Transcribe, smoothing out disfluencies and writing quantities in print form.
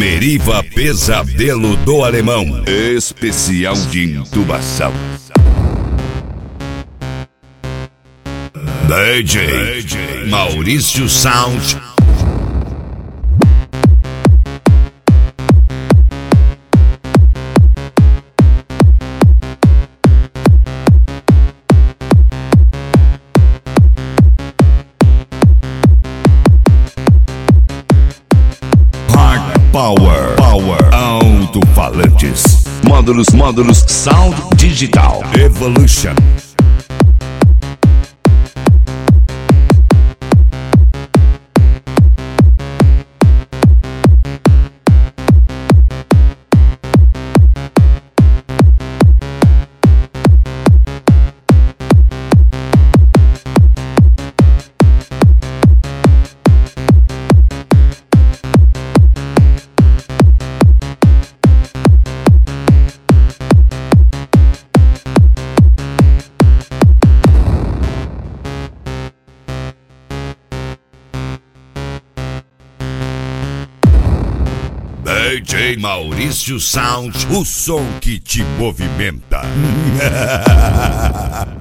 Meriva Pesadelo do Alemão, especial de intubação. DJ Maurício Sound. Power alto-falantes, módulos Sound Digital Evolution. DJ Maurício Sound, o som que te movimenta.